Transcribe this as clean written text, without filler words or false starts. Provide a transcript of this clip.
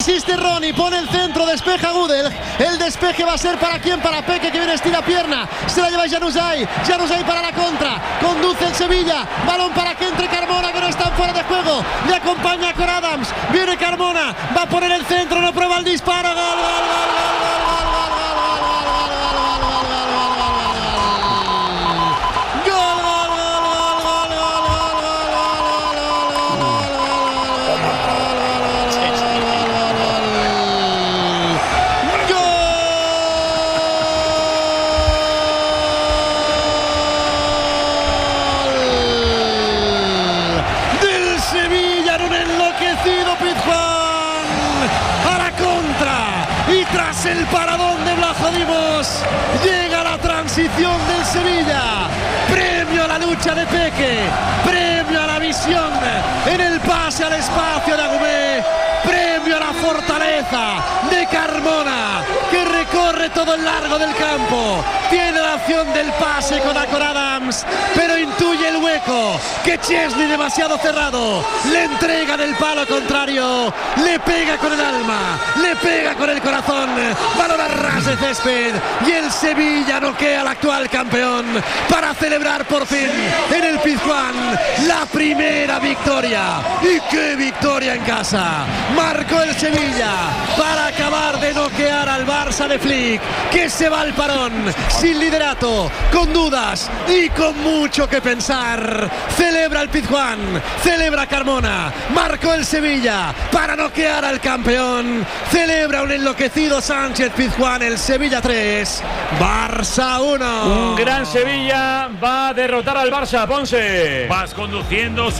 Insiste Ronnie, pone el centro, despeja Gudel. El despeje va a ser para quién, para Peque, que viene estira pierna. Se la lleva Januzaj. Januzaj para la contra. Conduce el Sevilla. Balón para que entre Carmona, que no está fuera de juego. Le acompaña con Adams. Viene Carmona. Va a poner el centro, no prueba el disparo. Gol, gol, gol, gol, gol, gol, gol. El paradón de Vlachodimos, llega la transición del Sevilla, premio a la lucha de Peque, premio a la visión en el pase al espacio de Agumé, premio a la fortaleza de Carmona, que recorre todo el largo del campo, tiene la opción del pase con Akor Adams, pero intuye el hueco, que Chesney demasiado cerrado, le entrega del palo contrario, le pega con el alma, le pega con el corazón, balón a ras de césped, y el Sevilla noquea al actual campeón para celebrar por fin en el Pizjuán la primera victoria. Y qué victoria en casa, marcó el Sevilla para acabar de noquear al Barça de Flick, que se va al parón sin liderato, con dudas y con mucho que pensar. Celebra el Pizjuán, celebra Carmona, marcó el Sevilla para noquear al campeón, celebra un enloquecido Sánchez Pizjuán, el Sevilla 3, Barça 1. Un gran Sevilla va a derrotar al Barça, Ponce. Vas conduciendo.